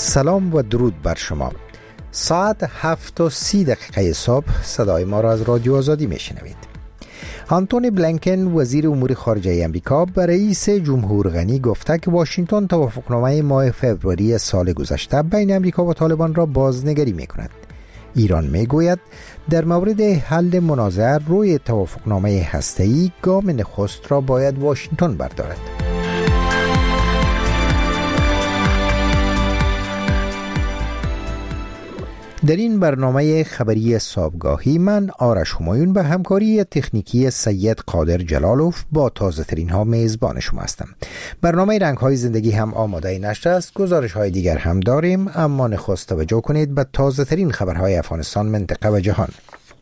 سلام و درود بر شما. ساعت 7:30 صبح صدای ما را از رادیو آزادی میشنوید. آنتونی بلینکن وزیر امور خارجه امریکا به رئیس جمهور غنی گفته که واشنگتن توافقنامه ماه فوریه سال گذشته بین امریکا و طالبان را بازنگری میکند. ایران میگوید در مورد حل منازعه روی توافقنامه هسته‌ای گام نخست را باید واشنگتن بردارد. در این برنامه خبری صبحگاهی من آرش همایون به همکاری تکنیکی سید قادر جلالوف با تازه ترین ها میزبان شما هستم. برنامه رنگ های زندگی هم آماده نشده است. گزارش های دیگر هم داریم، اما نخست توجه کنید به تازه ترین خبرهای افغانستان، منطقه و جهان.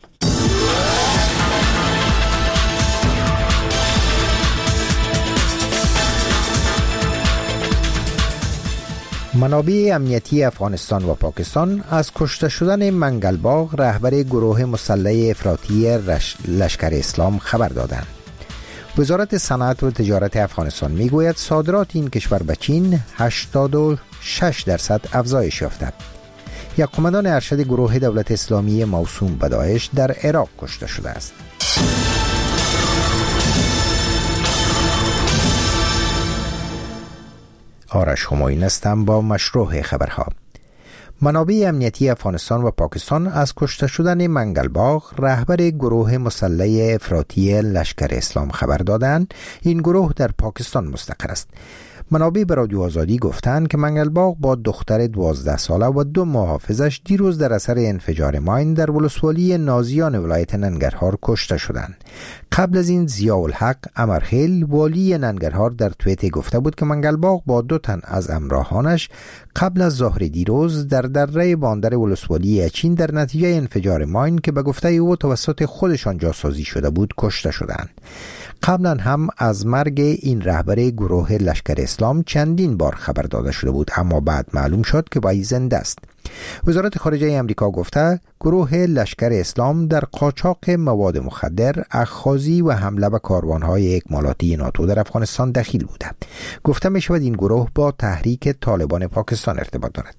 منابع امنیتی افغانستان و پاکستان از کشته شدن منگلباغ رهبر گروه مسلح افراطی لشکر اسلام خبر دادند. وزارت صنعت و تجارت افغانستان میگوید صادرات این کشور به چین 86% افزایش یافته. یک قماندان ارشد گروه دولت اسلامی موسوم به داعش در عراق کشته شده است. آرش همایون هستم با مشروع خبرها. منابع امنیتی افغانستان و پاکستان از کشته شدن منگلباغ رهبر گروه مسلح افراطی لشکر اسلام خبر دادند. این گروه در پاکستان مستقر است. منابع به رادیو آزادی گفتند که منگلباغ با دختر 12 ساله و 2 محافظش دیروز در اثر انفجار ماین در ولسوالی نازیان ولایت ننگرهار کشته شدند. قبل از این ضیاءالحق امرخیل والی ننگرهار در توییت گفته بود که منگلباغ با 2 تن از همراهانش قبل از ظهر دیروز در دره باندر ولسوالی اچین در نتیجه انفجار ماین که به گفته او توسط خودشان جاسازی شده بود کشته شدند. قبلا هم از مرگ این رهبر گروه لشکر اسلام چندین بار خبر داده شده بود، اما بعد معلوم شد که وی زنده است. وزارت خارجه امریکا گفته گروه لشکر اسلام در قاچاق مواد مخدر، اخاذی و حمله به کاروانهای اکمالاتی ناتو در افغانستان دخیل بوده. گفته می شود این گروه با تحریک طالبان پاکستان ارتباط دارد.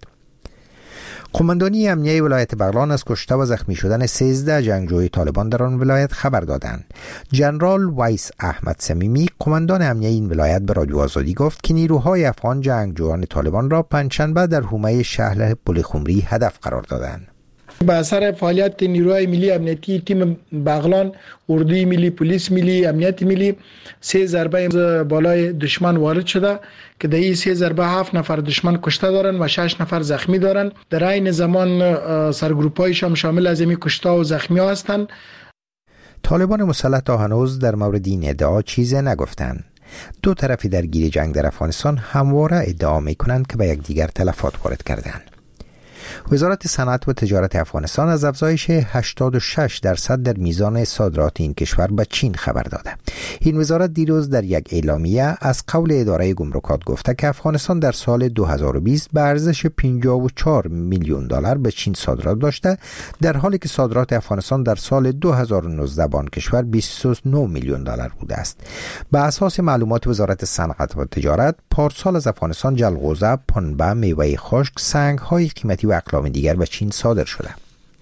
قماندانی امنیه ولایت بغلان از کشته و زخمی شدن 13 جنگجوی طالبان در آن ولایت خبر دادند. جنرال ویس احمد صمیمی قماندان امنیه این ولایت به رادیو آزادی گفت که نیروهای افغان جنگجویان طالبان را پنجشنبه در حومه شهر پلخمری هدف قرار دادند. به اثر فعالیت نیروهای ملی امنیتی تیم بغلان، اردوی ملی، پلیس ملی، امنیت ملی 3 ضربه بالای دشمن وارد شده که در این 3 ضربه 7 نفر دشمن کشته دارن و 6 نفر زخمی دارن. در این زمان سرگروپایش هم شامل از این کشته و زخمی ها هستند. طالبان مسلح تا هنوز در مورد این ادعا چیزی نگفتند. 2 طرف درگیر جنگ در افغانستان همواره ادعا می‌کنند که به یکدیگر تلفات وارد کردند. وزارت صنعت و تجارت افغانستان از افزایش 86% در میزان صادرات این کشور به چین خبر داده. این وزارت دیروز در یک اعلامیه از قول اداره گمرکات گفته که افغانستان در سال 2020 به ارزش 54 میلیون دلار به چین صادرات داشته، در حالی که صادرات افغانستان در سال 2019 به آن کشور 29 میلیون دلار بوده است. به اساس معلومات وزارت صنعت و تجارت، پارسال از افغانستان جلغوزه، پنبه، میوه خشک، سنگ‌های قیمتی و اقلام دیگر به چین صادر شده.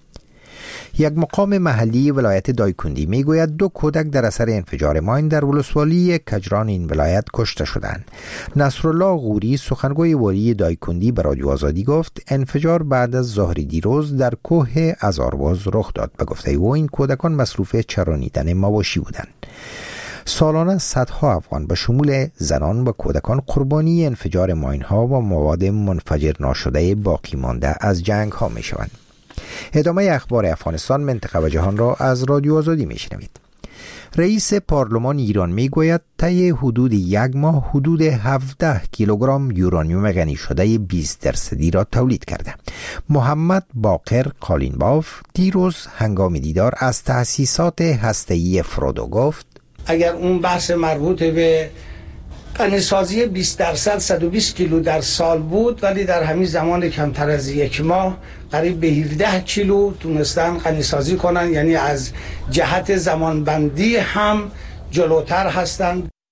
یک مقام محلی ولایت دایکندی میگوید 2 کودک در اثر انفجار ماین در ولسوالی کجران این ولایت کشته شدند. نصرالله غوری سخنگوی والی دایکندی به رادیو آزادی گفت انفجار بعد از ظهر دیروز در کوه ازارواز رخ داد. به گفته او این کودکان مصروف چرانیدن مواشی بودند. سالانه صدها افغان به شمول زنان و کودکان قربانی انفجار ماین‌ها و مواد منفجر ناشده باقی مانده از جنگ‌ها می‌شوند. ادامه اخبار افغانستان، منطقه و جهان را از رادیو آزادی می‌شنوید. رئیس پارلمان ایران میگوید طی حدود 1 ماه حدود 17 کیلوگرم یورانیوم غنی شده 20% را تولید کرده. محمد باقر قالینباف دیروز هنگام دیدار از تأسیسات هسته‌ای فرودو گفت اگر اون بحث مربوط به غنیسازی 20% 120 کیلو در سال بود، ولی در همین زمان کمتر از 1 ماه قریب به 17 کیلو تونستن غنیسازی کنن، یعنی از جهت زمانبندی هم جلوتر هستند.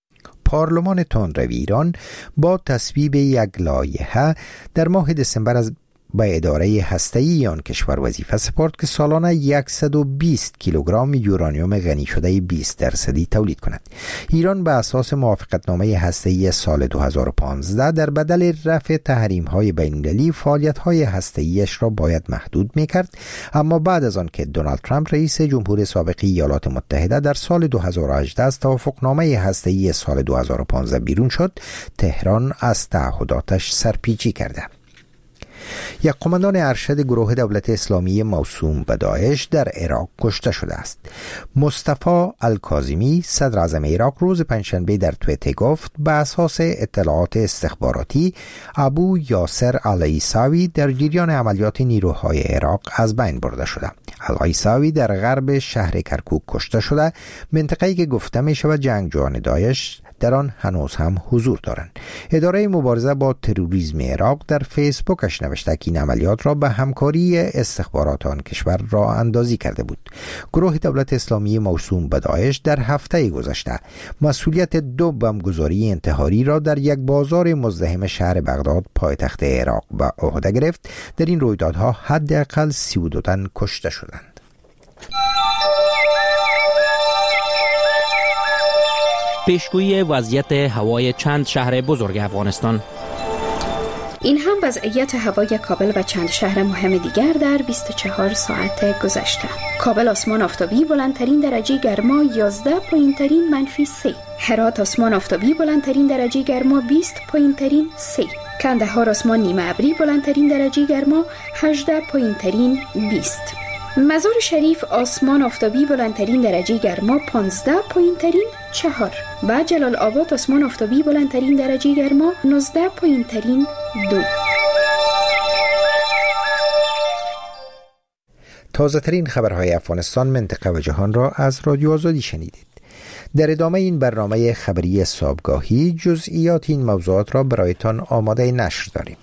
پارلمان تندروی ایران با تصویب یک لایحه در ماه دسامبر از به اداره هسته‌ای آن کشور وظیفه سپرد که سالانه 120 کیلوگرم یورانیوم غنی شده 20% تولید کند. ایران به اساس موافقتنامه هسته‌ای سال 2015 در بدل رفع تحریم‌های بین‌المللی فعالیت‌های هسته‌ایش را باید محدود می‌کرد، اما بعد از آن که دونالد ترامپ رئیس جمهور سابق ایالات متحده در سال 2018 از توافقنامه هسته‌ای سال 2015 بیرون شد، تهران از تعهداتش سرپیچی کرده. یک قماندان ارشد گروه دولت اسلامی موسوم به داعش در عراق کشته شده است. مصطفی الکاظمی صدر اعظم عراق روز پنجشنبه در توییتر گفت به اساس اطلاعات استخباراتی ابو یاسر العیساوی در جریان عملیات نیروهای عراق از بین برده شده. العیساوی در غرب شهر کرکوک کشته شده، منطقه‌ای که گفته می شود جنگجویان داعش در آن هنوز هم حضور دارند. اداره مبارزه با تروریسم عراق در فیسبوکش نوشته که این عملیات را به همکاری استخبارات آن کشور راه اندازی کرده بود. گروه دولت اسلامی موسوم به داعش در هفته گذشته مسئولیت 2 بمبگذاری انتحاری را در یک بازار مزدحم شهر بغداد پایتخت عراق به عهده گرفت. در این رویدادها حداقل 32 تن کشته شدند. پیشگویی وضعیت هوای چند شهر بزرگ افغانستان. این هم وضعیت هوای کابل و چند شهر مهم دیگر در 24 ساعت گذشته. کابل آسمان آفتابی بلندترین درجه گرما 11 پایینترین -3. هرات آسمان آفتابی بلندترین درجه گرما 20 پایینترین 3. کندهار آسمان نیمه ابری بلندترین درجه گرما 18 پایینترین 20. مزار شریف آسمان آفتابی بلندترین درجه گرما 15 پایینترین 4 و جلال آباد آسمان آفتابی بلندترین درجه گرما 19 پایینترین 2. تازه ترین خبرهای افغانستان، منطقه و جهان را از رادیو آزادی شنیدید. در ادامه این برنامه خبری صبحگاهی جزئیات این موضوعات را برایتان آماده نشر داریم.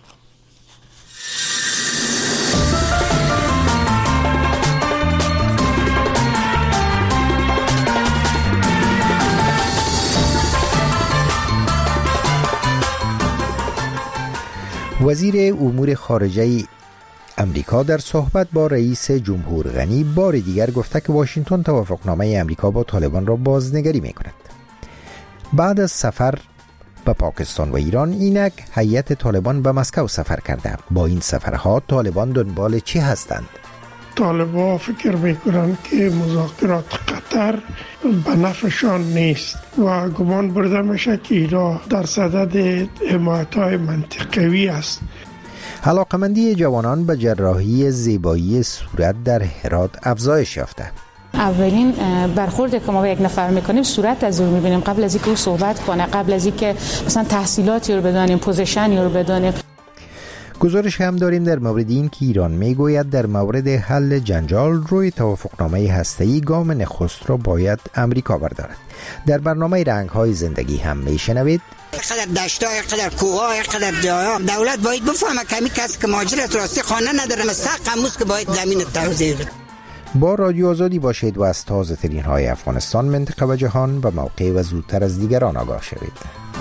وزیر امور خارجه امریکا در صحبت با رئیس جمهور غنی بار دیگر گفته که واشنگتن توافقنامه امریکا با طالبان را بازنگری می‌کند. بعد از سفر به پاکستان و ایران، اینک هیئت طالبان به مسکو سفر کرده. با این سفرها طالبان دنبال چی هستند؟ طالبان فکر میکنند که مذاکرات قطر به نفعشان نیست و گمان برده میشه که ایران در صدد حمایت‌های منطقوی است. علاقمندی جوانان به جراحی زیبایی صورت در هرات افزایش یافته. اولین برخورد که ما با یک نفر میکنیم صورت از او میبینیم قبل از اینکه او صحبت کنه، قبل از اینکه مثلا تحصیلاتی رو بدانیم، پوزیشنی رو بدانیم. گزارش هم داریم در مورد این که ایران میگوید در مورد حل جنجال روی توافقنامه هسته‌ای گام نخست را باید امریکا بردارد. در برنامه رنگ‌های زندگی هم میشنوید قدر دشت‌ها، قدر کوه‌ها، قدر جاها دولت باید بفهمه کمی کسی که مهاجرت راستی خانه نداره مستحق اموز که باید زمین توزیع بده. با رادیو آزادی باشید و از تازه ترین های افغانستان، منطقه و جهان به موقع و زودتر از دیگران آگاه شوید.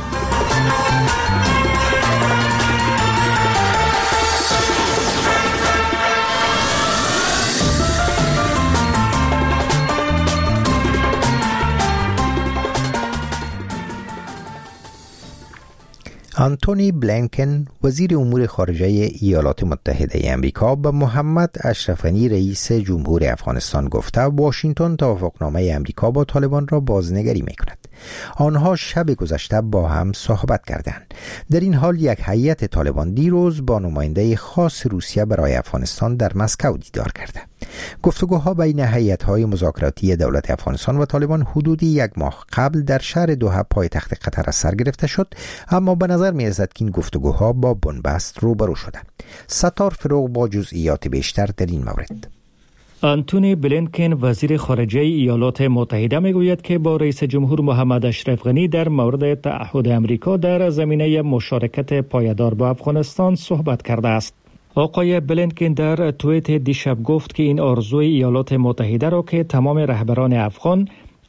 آنتونی بلینکن وزیر امور خارجه ایالات متحده آمریکا به محمد اشرف غنی رئیس جمهور افغانستان گفته واشنگتن توافقنامه آمریکا با طالبان را بازنگری می‌کند. آنها شب گذشته با هم صحبت کردند. در این حال یک هیئت طالبان دیروز با نماینده خاص روسیه برای افغانستان در مسکو دیدار کرده. گفتگوها بین هیئت‌های مذاکراتی دولت افغانستان و طالبان حدودی یک ماه قبل در شهر دوحه پایتخت قطر از سر گرفته شد، اما به نظر می‌رسد که این گفتگوها با بنبست روبرو شده. ستار فروغ با جزئیات بیشتر در این مورد. آنتونی بلینکن وزیر خارجه ایالات متحده میگوید که با رئیس جمهور محمد اشرف غنی در مورد تعهد امریکا در زمینه مشارکت پایدار با افغانستان صحبت کرده است. آقای بلینکن در توییت دیشب گفت که این آرزوی ایالات متحده را که تمام رهبران افغان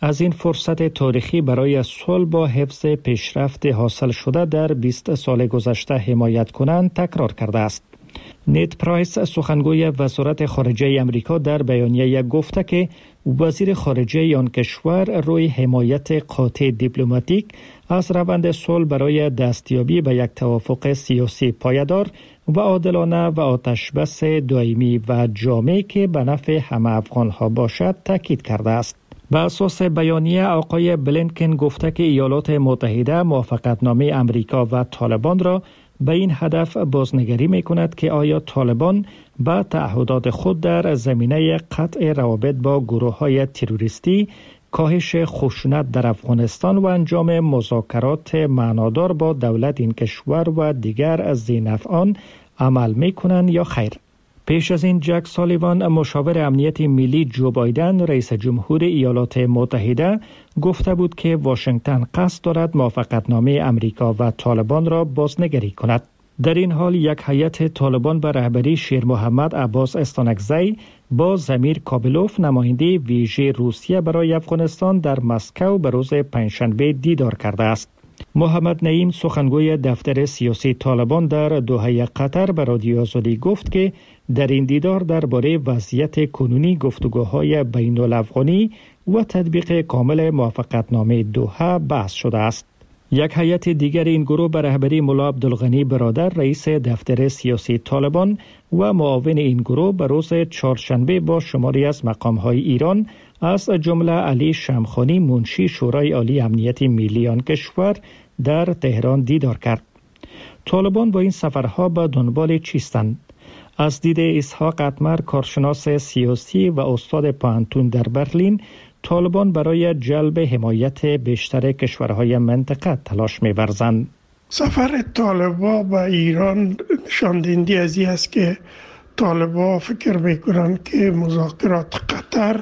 از این فرصت تاریخی برای صلح با حفظ پیشرفت حاصل شده در 20 سال گذشته حمایت کنند تکرار کرده است. نیت پرایس سخنگوی وزارت خارجه امریکا در بیانیه گفته که وزیر خارجه آن کشور روی حمایت قاطع دیپلماتیک از روند صلح برای دستیابی به یک توافق سیاسی پایدار و عادلانه و آتشبس دائمی و جامع که به نفع همه افغان‌ها باشد تاکید کرده است. بر اساس بیانیه آقای بلینکن گفته که ایالات متحده موافقتنامه امریکا و طالبان را به این هدف بازنگری می‌کند که آیا طالبان با تعهدات خود در زمینه قطع روابط با گروه‌های تروریستی، کاهش خشونت در افغانستان و انجام مذاکرات معنادار با دولت این کشور و دیگر ذی‌نفعان عمل می‌کنند یا خیر. پیش از این جک سالیوان مشاور امنیت ملی جو بایدن رئیس جمهور ایالات متحده گفته بود که واشنگتن قصد دارد موافقتنامه امریکا و طالبان را بازنگری کند. در این حال یک هیئت طالبان به رهبری شیر محمد عباس استانکزی با زمیر کابلوف نماینده ویژه روسیه برای افغانستان در مسکو به روز پنجشنبه دیدار کرده است. محمد نعیم سخنگوی دفتر سیاسی طالبان در دوحه قطر به رادیو آزادی گفت که در این دیدار درباره وضعیت کنونی گفتگوهای بین الافغانی و تطبیق کامل موافقتنامه دوحه بحث شده است. یک هیئت دیگر این گروه به رهبری ملا عبدالغنی برادر رئیس دفتر سیاسی طالبان و معاون این گروه به روز چهارشنبه با شماری از مقام‌های ایران از جمله علی شمخانی منشی شورای عالی امنیت ملی آن کشور در تهران دیدار کرد. طالبان با این سفرها به دنبال چیستند؟ از دید اسحاق اتمر کارشناس سیاسی و استاد پوهنتون در برلین، طالبان برای جلب حمایت بیشتر کشورهای منطقه تلاش می‌ورزند. سفر طالبان به ایران نشاندهنده از این است که طالبان فکر میکنند که مذاکرات قطر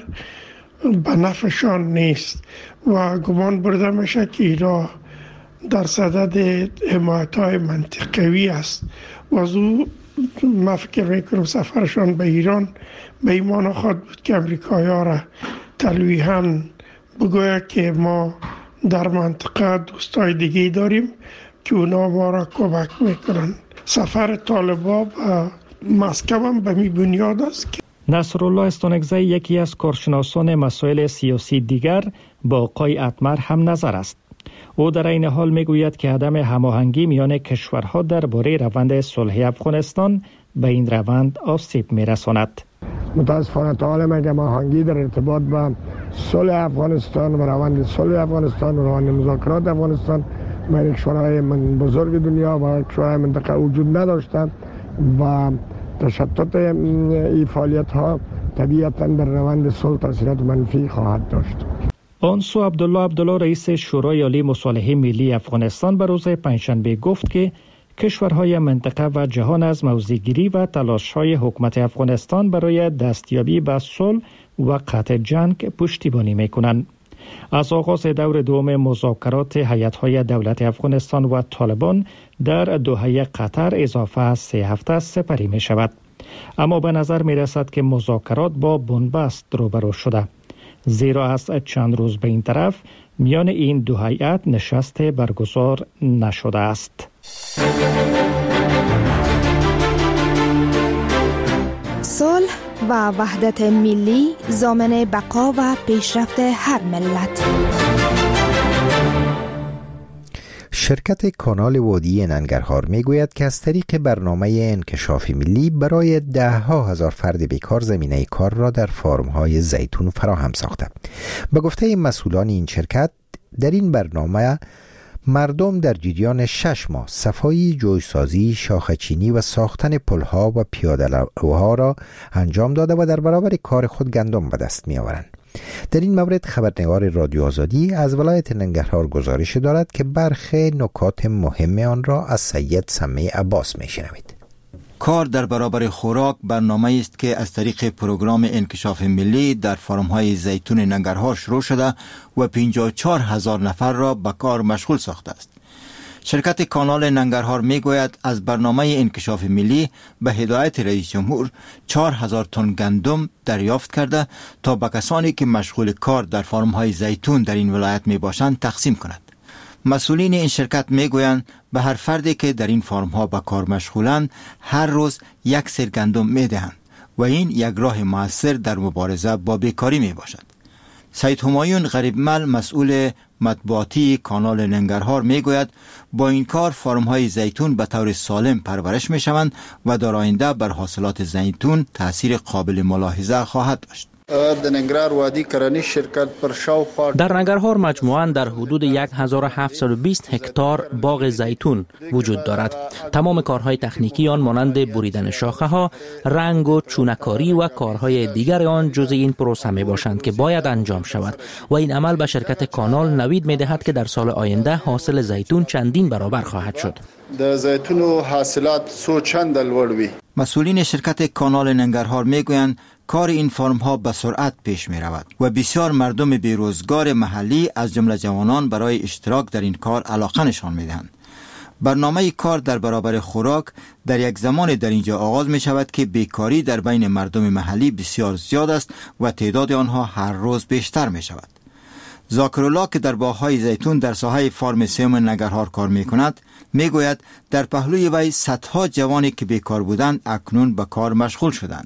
به نفعشان نیست و گمان برده میشه که ایران در صدد حمایت‌های منطقوی است و از او ما فکر میکنم سفرشان به ایران به این معنی خواهد بود که امریکایی‌ها را تلویحاً بگوید که ما در منطقه دوستای دیگه داریم که اونا ما را کمک میکنن. سفر طالبان به مسکو هم به می بنیاد است که نصرالله استانکزی یکی از کارشناسان مسائل سیاسی دیگر با آقای اتمر هم نظر است. او در این حال میگوید که عدم هماهنگی میان کشورها درباره روند صلح افغانستان به این روند آسیب میرساند. متاسفانه تا حالا هماهنگی در ارتباط با صلح افغانستان و روند صلح افغانستان و روند مذاکرات افغانستان بین کشورهای بزرگ دنیا و کشورهای منطقه وجود نداشتند و تشتت این فعالیت ها طبیعتاً در روند صلح تاثیرات منفی خواهد داشت. آن سو عبدالله رئیس شورای عالی مصالحه ملی افغانستان به روز پنجشنبه گفت که کشورهای منطقه و جهان از موضع‌گیری و تلاش‌های حکومت افغانستان برای دستیابی به صلح و قطع جنگ پشتیبانی می‌کنند. از آغاز دور دوم مذاکرات هیئت‌های دولت افغانستان و طالبان در دوحه قطر اضافه از 3 هفته سپری می‌شود. اما به نظر می‌رسد که مذاکرات با بنبست روبرو شده، زیرا از چند روز به این طرف میان این دو هیئت نشست برگزار نشده است. صلح و وحدت ملی ضامن بقا و پیشرفت هر ملت. شرکت کانال وادی ننگرهار میگوید که از طریق برنامه انکشاف ملی برای 10,000 فرد بیکار زمینه کار را در فارم‌های زیتون فراهم ساخته. به گفته مسئولان این شرکت، در این برنامه مردم در جریان 6 ماه صفایی، جویسازی، شاخه‌چینی و ساختن پل‌ها و پیاده‌روها را انجام داده و در برابر کار خود گندم به دست می‌آورند. در این مورد خبرنگار رادیو آزادی از ولایت ننگرهار گزارش دارد که برخی نکات مهم آن را از سید سمی عباس می‌شنوید. کار در برابر خوراک برنامه است که از طریق پروگرام انکشاف ملی در فارم‌های زیتون ننگرهار شروع شده و 54,000 نفر را به کار مشغول ساخته است. شرکت کانال ننگرهار می گوید از برنامه انکشاف ملی به هدایت رئیس جمهور 4000 تن گندم دریافت کرده تا به کسانی که مشغول کار در فارم‌های زیتون در این ولایت می باشند تقسیم کند. مسئولین این شرکت می گویند به هر فردی که در این فارم‌ها به کار مشغولند هر روز 1 سیر گندم می دهند و این یک راه مؤثر در مبارزه با بیکاری می باشد. سید همایون غریبمل مسئول مطبوعاتی کانال ننگرهار می گوید با این کار فارم‌های زیتون به طور سالم پرورش می شوند و در آینده بر حاصلات زیتون تأثیر قابل ملاحظه خواهد داشت. در ننگرهار مجموعاً در حدود 1720 هکتار باغ زیتون وجود دارد. تمام کارهای تکنیکی آن مانند بریدن شاخه ها، رنگ و چونکاری و کارهای دیگر آن جزء این پروسه می باشند که باید انجام شود و این عمل به شرکت کانال نوید می دهد که در سال آینده حاصل زیتون چندین برابر خواهد شد. در زیتون و حاصلات سو چند لوړ وي. مسئولین شرکت کانال ننگرهار می گویند کار این فارم ها به سرعت پیش می رود و بسیار مردم بیروزگار محلی از جمله جوانان برای اشتراک در این کار علاقه نشان می دهند. برنامه کار در برابر خوراک در یک زمان در اینجا آغاز می شود که بیکاری در بین مردم محلی بسیار زیاد است و تعداد آنها هر روز بیشتر می شود. ذاکرالله که در باغ‌های زیتون در ساحه فارم سیوم ننگرهار کار می کند می گوید در پهلوی وی صدها جوانی که بیکار بودند اکنون به کار مشغول شدند.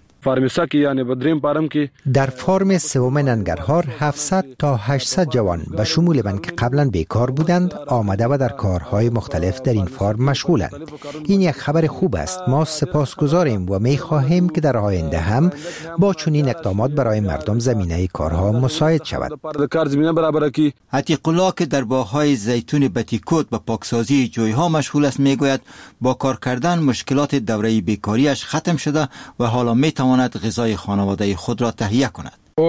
در فارم سوم ننگرهار 700 تا 800 جوان به شمول من که قبلا بیکار بودند آمده و در کارهای مختلف در این فارم مشغولند. این یک خبر خوب است. ما سپاسگزاریم و می خواهیم که در آینده هم با چنین اقدامات برای مردم زمینه کارها مساعد شود. عتیق الله که در باغ‌های زیتون بتیکوت و پاکسازی جوی‌ها مشغول است میگوید با کار کردن مشکلات دوره بیکاریش ختم شده و حالا میتواند غذای خانواده خود را تهیه کند.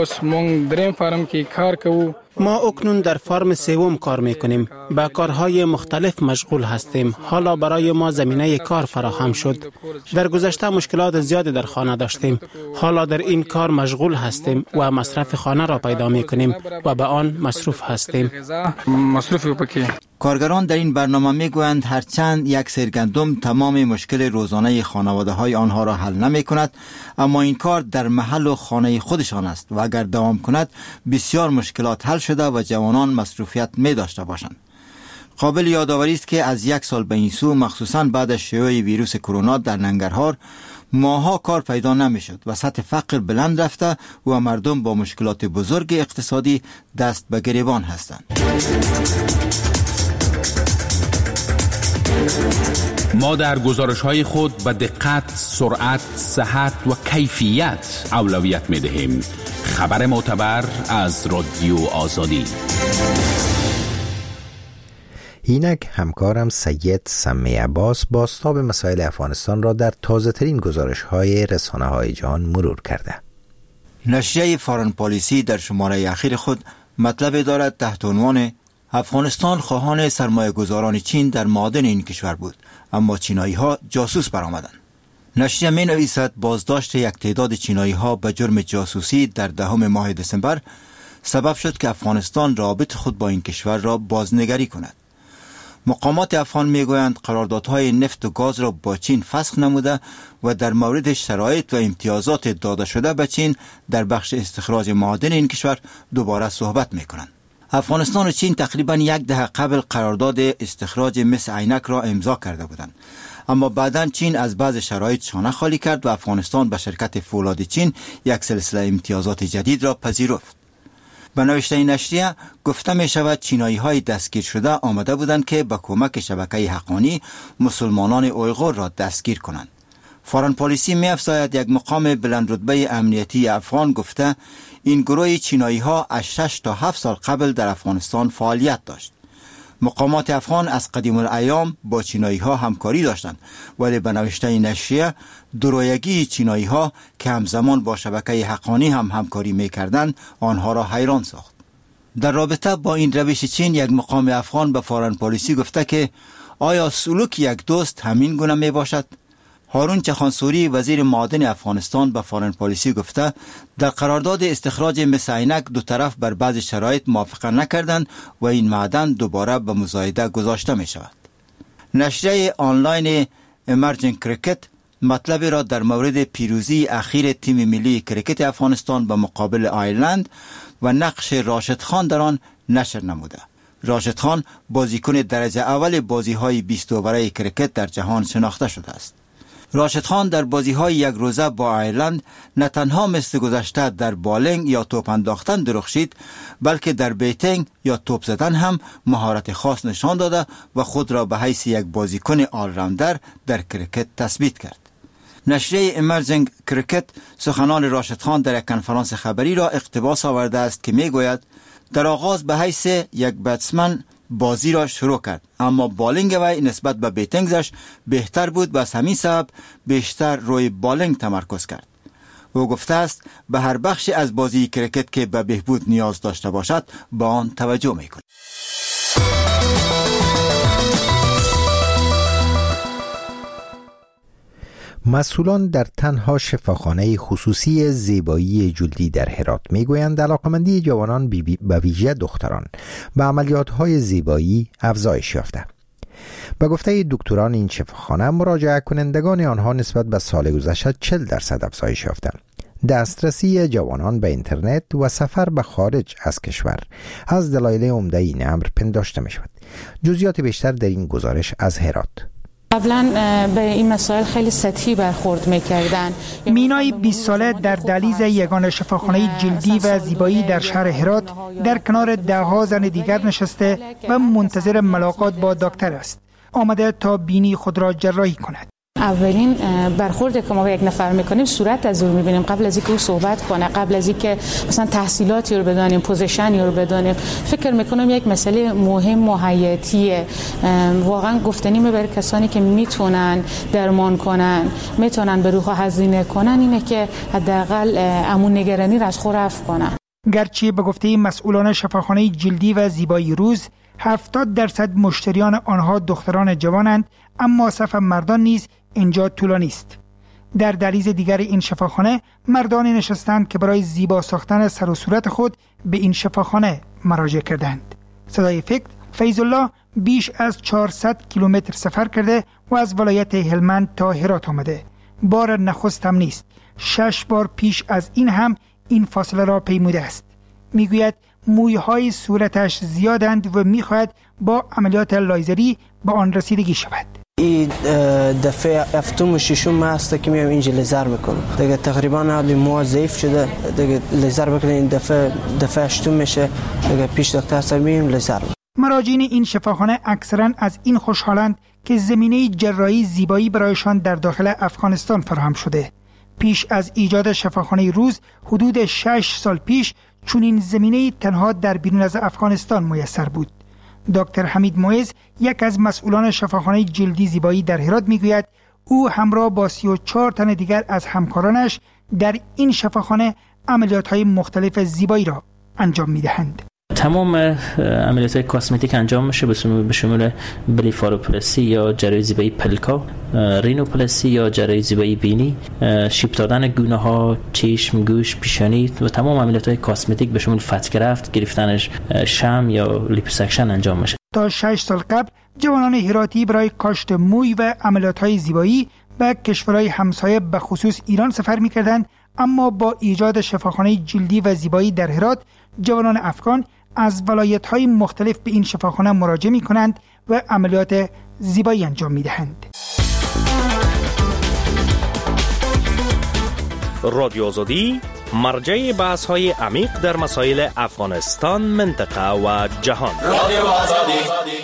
ما اکنون در فارم سوم کار میکنیم. با کارهای مختلف مشغول هستیم. حالا برای ما زمینه کار فراهم شد. در گذشته مشکلات زیادی در خانه داشتیم. حالا در این کار مشغول هستیم و مصرف خانه را پیدا میکنیم و به آن مصروف هستیم. کارگران در این برنامه میگویند هرچند 1 سیر گندم تمام مشکل روزانه خانواده های آنها را حل نمی کند، اما این کار در محل و خانه خودشان است و اگر دوام کند بسیار مشکلات حل شده و جوانان مصروفیت می داشته باشند. قابل یادآوری است که از 1 سال به این سو مخصوصاً بعد از شیوع ویروس کرونا در ننگرهار ماها کار پیدا نمی شد و سطح فقر بلند رفته و مردم با مشکلات بزرگ اقتصادی دست به گریبان هستند. ما در گزارش‌های خود به دقت، سرعت، صحت و کیفیت اولویت می‌دهیم. خبر معتبر از رادیو آزادی. اینک همکارم سید سمی عباس بازتاب مسائل افغانستان را در تازه‌ترین گزارش‌های رسانه‌های جهان مرور کرده. نشریه فارن پالیسی در شماره اخیر خود مطلب دارد تحت عنوان افغانستان خواهان سرمایه گذاران چین در معادن این کشور بود، اما چینایی ها جاسوس برآمدند. نشریه می نویسد بازداشت یک تعداد چینایی ها به جرم جاسوسی در 10 ماه دسامبر سبب شد که افغانستان رابط خود با این کشور را بازنگری کند. مقامات افغان می گویند قراردادهای نفت و گاز را با چین فسخ نموده و در مورد شرایط و امتیازات داده شده به چین در بخش استخراج معادن این کشور دوباره صحبت می کنند. افغانستان و چین تقریباً 1 دهه قبل قرارداد استخراج مس عینک را امضا کرده بودند، اما بعداً چین از بعض شرایط شانه خالی کرد و افغانستان به شرکت فولاد چین یک سلسله امتیازات جدید را پذیرفت. به نوشته نشریه گفته می شود چینایی های دستگیر شده آمده بودند که با کمک شبکه حقانی مسلمانان اویغور را دستگیر کنند. فارن پالیسی می افزاید یک مقام بلند رتبه امنیتی افغان گفته این گروه چینایی ها از 6 تا 7 سال قبل در افغانستان فعالیت داشت. مقامات افغان از قدیم الایام با چینایی ها همکاری داشتند، ولی به نوشته نشریه درویگی چینایی ها که همزمان با شبکه حقانی هم همکاری میکردند آنها را حیران ساخت. در رابطه با این روش چین یک مقام افغان به فارن پالیسی گفته که آیا سلوک یک دوست همین گونه می باشد؟ هارون چخانسوری وزیر معادن افغانستان به فارن پالیسی گفته در قرارداد استخراج مس عینک دو طرف بر بعض شرایط موافقت نکردند و این معدن دوباره به مزایده گذاشته می شود. نشریه آنلاین امرجنگ کریکت مطلب را در مورد پیروزی اخیر تیم ملی کریکت افغانستان به مقابل آیرلند و نقش راشد خان در آن نشر نموده. راشد خان بازیکن درجه اول بازی‌های 20 اووره کریکت در جهان شناخته شده است. راشد خان در بازی‌های یک روزه با آیرلند نه تنها مثل گذشته در بالینگ یا توپ انداختن درخشید، بلکه در بیتینگ یا توپ زدن هم مهارت خاص نشان داده و خود را به حیث یک بازیکن آلراوندر در کریکت تثبیت کرد. نشریه امرجنگ کریکت سخنان راشد خان در یک کنفرانس خبری را اقتباس آورده است که میگوید در آغاز به حیث یک بتسمن بازی را شروع کرد، اما بالینگ وی نسبت به بیتینگش بهتر بود و از همین سبب بیشتر روی بالینگ تمرکز کرد. او گفته است به هر بخشی از بازی کریکت که به بهبود نیاز داشته باشد با آن توجه می‌کند. مسئولان در تنها شفاخانه خصوصی زیبایی جلدی در هرات میگویند علاقمندی جوانان به ویژه دختران به عملیات‌های زیبایی افزایش یافته. به گفته دکتران این شفاخانه مراجعه کنندگان آنها نسبت به سال گذشته 40% افزایش یافته. دسترسی جوانان به اینترنت و سفر به خارج از کشور از دلایل عمده این امر پنداشته می شود. جزئیات بیشتر در این گزارش از هرات. قبلا به این مسائل خیلی سطحی برخورد می‌کردن. مینای 20 ساله در دهلیز یگانه شفاخانه جلدی و زیبایی در شهر هرات در کنار ده‌ها زن دیگر نشسته و منتظر ملاقات با دکتر است. آمده تا بینی خود را جراحی کند. اولین برخورد که ما با یک نفر میکنیم صورت از او میبینیم قبل از اینکه او صحبت کنه، قبل از اینکه مثلا تحصیلاتی رو بدانیم، پوزیشنی رو بدانیم. فکر میکنم یک مسئله مهم و حیاتیه، واقعا گفتنی برای کسانی که میتونن درمان کنن، میتونن به روح هزینه کنن، اینه که حداقل امون نگرانی را از خود رفع کنن. گرچه به گفته مسئولان شفاخانه جلدی و زیبایی روز 70% مشتریان آنها دختران جوانند، اما صف مردان نیز اینجا طولانی است. در دهلیز دیگر این شفاخانه مردانی نشستند که برای زیبا ساختن سر و صورت خود به این شفاخانه مراجعه کردند. صدای فیض الله بیش از 400 کیلومتر سفر کرده و از ولایت هلمند تا هرات آمده. بار نخست هم نیست. 6 بار پیش از این هم این فاصله را پیموده است. میگوید مویهای صورتش زیادند و میخواهد با عملیات لایزری به آن رسیدگی شود. این دفعه هفتم و ششم هست که میام اینجا لیزر میکنم. دیگه تقریبا حالی مو ضعیف شده، دیگه لیزر بکنه این دفعه هشتم میشه. دیگه پیش دکتر سمیم لیزر. مراجعین این شفاخانه اکثرا از این خوشحالند که زمینه جراحی زیبایی برایشان در داخل افغانستان فراهم شده. پیش از ایجاد شفاخانه روز حدود 6 سال پیش چنین زمینه تنها در بیرون از افغانستان میسر بود. دکتر حمید معز، یک از مسئولان شفاخانه جلدی زیبایی در هرات، میگوید او همراه با 34 تن دیگر از همکارانش در این شفاخانه عملیات‌های مختلف زیبایی را انجام می‌دهند. تمام عملیات کاسمتیک انجام میشه به شمول بلیفاروپلاسی یا جراحی زیبایی پلکا، رینوپلاسی یا جراحی زیبایی بینی، شیب دادن گونه ها، چشم، گوش، پیشانی و تمام عملیات کاسمتیک به شمول فتگرفت، گرفتنش شم یا لیپوسکشن انجام میشه. تا 6 سال قبل جوانان هراتی برای کاشت موی و عملیات‌های زیبایی به کشورهای همسایه به خصوص ایران سفر می‌کردند، اما با ایجاد شفاخانه جلدی و زیبایی در هرات جوانان افغان از ولایت‌های مختلف به این شفاخانه مراجعه می‌کنند و عملیات زیبایی انجام می‌دهند. رادیو آزادی مرجع بحث‌های عمیق در مسائل افغانستان، منطقه و جهان. رادیو آزادی.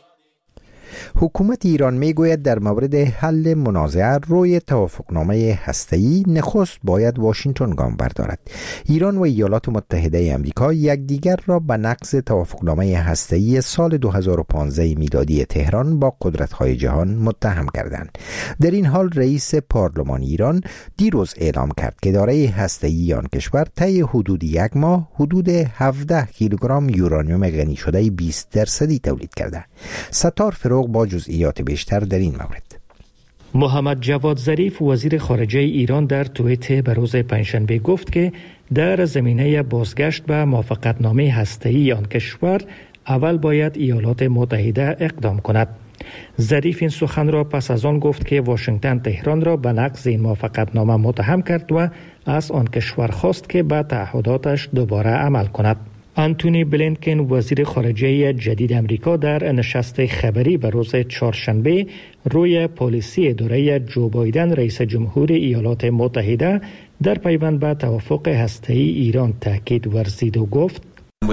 حکومت ایران میگوید در مورد حل منازعه روی توافقنامه هسته‌ای نخست باید واشنگتن گام بردارد. ایران و ایالات متحده آمریکا یکدیگر را به نقض توافقنامه هسته‌ای سال 2015 میلادی تهران با قدرت‌های جهان متهم کردند. در این حال رئیس پارلمان ایران دیروز اعلام کرد که دارای هسته‌ای آن کشور طی حدود یک ماه حدود 17 کیلوگرم یورانیوم غنی شده 20% تولید کرده. ستار فروغ با جزئیات بیشتر در این مورد. محمد جواد ظریف وزیر خارجه ایران در توییت به روز پنجشنبه گفت که در زمینه بازگشت به موافقتنامه هسته‌ای آن کشور اول باید ایالات متحده اقدام کند. ظریف این سخن را پس از آن گفت که واشنگتن تهران را به نقض این موافقتنامه متهم کرد و از آن کشور خواست که به تعهداتش دوباره عمل کند. آنتونی بلینکن وزیر خارجه جدید امریکا در نشست خبری به روز چهارشنبه روی پالیسی اداره جو بایدن رئیس جمهور ایالات متحده در پیوند به توافق هسته‌ای ایران تاکید ورزید و گفت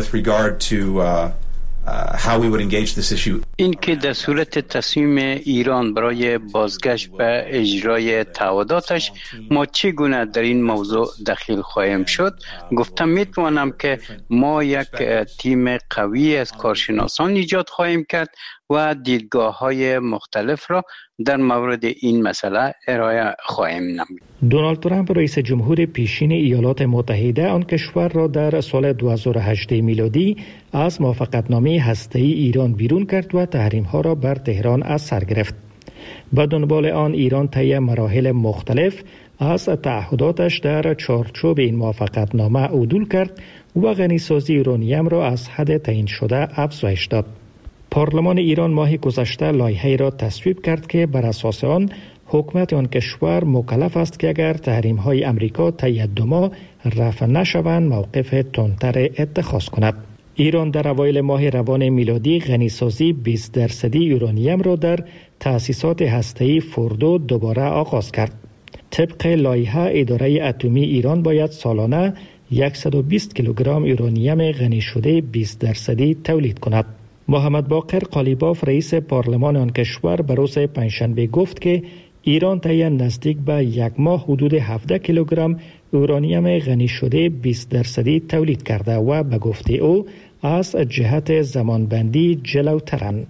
این که در صورت تصمیم ایران برای بازگشت به اجرای تعهداتش ما چگونه در این موضوع دخیل خواهیم شد، گفتم میتوانم که ما یک تیم قوی از کارشناسان ایجاد خواهیم کرد و دیدگاه‌های مختلف را در مورد این مسئله ارائه خواهیم نمود. دونالد ترامپ رئیس جمهور پیشین ایالات متحده آن کشور را در سال 2018 میلادی از موافقتنامه هسته‌ای ایران بیرون کرد و تحریم‌ها را بر تهران از سر گرفت. به دنبال آن ایران طی مراحل مختلف از تعهداتش در چارچوب این موافقتنامه عدول کرد و غنیسازی یورانیم را از حد تعیین شده افزایش داد. پارلمان ایران ماه گذشته لایحه‌ای را تصویب کرد که بر اساس آن حکومت آن کشور مکلف است که اگر تحریم‌های امریکا طی 2 ماه رفع نشوند موقف تندتر اتخاذ کند. ایران در اوایل ماه روان میلادی غنیسازی 20% یورانیم را در تأسیسات هسته‌ای فردو دوباره آغاز کرد. طبق لایحه اداره اتمی ایران باید سالانه 120 کیلوگرم یورانیم غنی شده 20% تولید کند. محمد باقر قالیباف رئیس پارلمان آن کشور به روز پنجشنبه گفت که ایران طی نزدیک به 1 ماه حدود 17 کیلوگرم یورانیم غنی شده 20% تولید کرده و به گفته او از جهت زمانبندی جلوترند.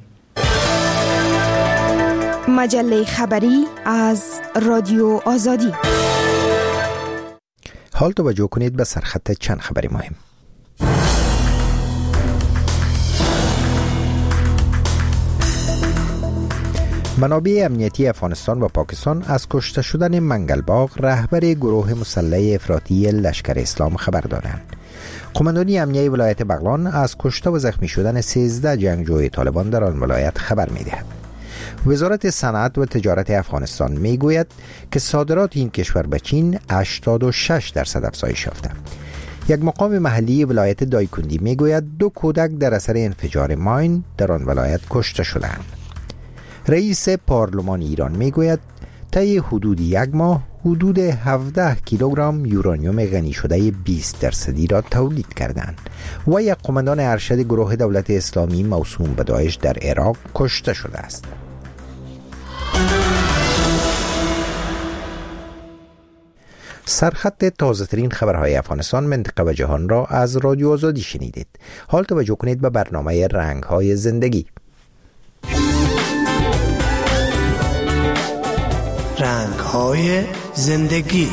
مجله خبری از رادیو آزادی. حال توجه کنید به سرخط چند خبری مهم. منابع امنیتی افغانستان و پاکستان از کشته شدن منگلباغ رهبر گروه مسلح افراطی لشکر اسلام خبر دادند. قماندانی امنیتی ولایت بغلان از کشته و زخمی شدن 13 جنگجوی طالبان در آن ولایت خبر می‌دهد. وزارت صنعت و تجارت افغانستان میگوید که صادرات این کشور به چین 86% افزایش یافته. یک مقام محلی ولایت دایکندی میگوید 2 کودک در اثر انفجار ماین در آن ولایت کشته شدند. رئیس پارلمان ایران میگوید طی حدود 1 ماه حدود 17 کیلوگرم یورانیوم غنی شده 20% را تولید کردند و یک قماندان ارشد گروه دولت اسلامی موسوم به داعش در عراق کشته شده است. سرخط تازه ترین خبرهای افغانستان، منطقه و جهان را از رادیو آزادی شنیدید. حال توجه کنید به برنامه رنگ‌های زندگی. رنگ‌های زندگی.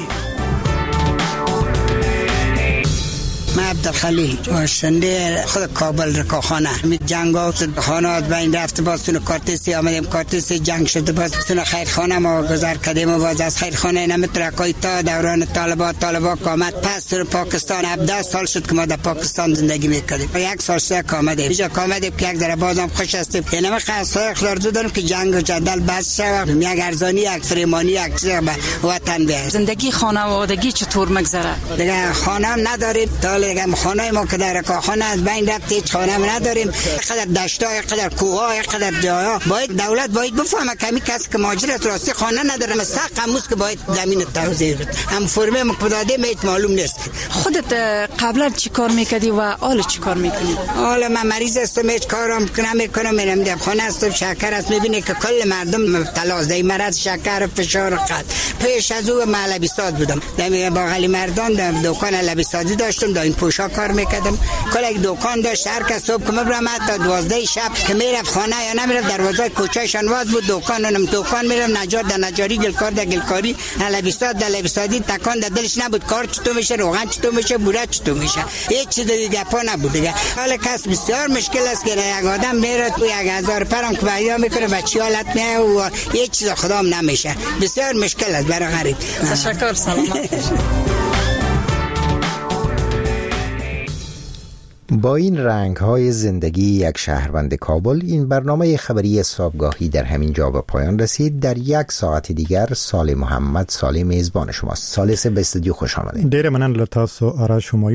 من عبدالخلیل باشنده خود کابل رکاخانه جنگ ها خانه بین رفت باز سون کارتیسی آمدیم کارتیسی جنگ شده باز سون خیرخانه ما گذر کردیم و باز از خیرخانه نمیترکای تا دوران طالبا کامد پس سون پاکستان 17 سال شد که ما در پاکستان زندگی میکردیم 1 سال شده کامدیم اینجا کامدیم که یک ذره بازم خوش هستیم یعنی ما خاصه آرزو دارم که جنگ و جدل بس شود یک ارزانی یک فریمانی یک چیز به وطن بیاید. زندگی خانوادگی چطور میگذره؟ دیگه خانه نداریم دیگه خانه ما که در رکاخانه از بین رفت هیچ خانه نداریم قدر دشتای قدر کوه‌های قدر جاها باید دولت باید بفهمه کمی کسی که مهاجرت راستی خانه نداره مستحق هموز که باید زمین توزیع بده هم فرمه مقداده میت معلوم نیست. خودت قبلا چی کار میکردی و حالا چی کار میکنی؟ حالا من مریض هستم هیچ کارم نمیکنم میرم در خانه هستم شکر است میبینی که کل مردم مبتلا است مرض شکر فشار قد پیش از او من لبیسات بودم در باغلی مردان در دکان لبیسازی داشتم در این پوشا کار میکردم کل یک دکان داشت هر کس صبح که میبرم حتی 12 شب که میرفت خانه یا نمیرفت دروازه کوچه‌شان باز بود دکان میرم نجار در نجاری گلکار در گلکاری لبیسات در لبیسازی تکان در دلش نبود کار چطور میشه روغن چطور میشه بوره چطور میشه هیچ چیز دیگه پا نبود دیگه حال کس بسیار مشکل است که یک آدم میره تو 1000 پرم که پیدا میکنه بچی حالت میه و هیچ چیز خدام نمیشه بسیار مشکل است برای غریب. تشکر سلامت. با این رنگ های زندگی یک شهروند کابل، این برنامه خبری صبحگاهی در همین جا به پایان رسید. در یک ساعت دیگر سال محمد سال میزبان شماست. سالس به استودیو خوش آمدید. ډیر مننه له تاسو آرش شما.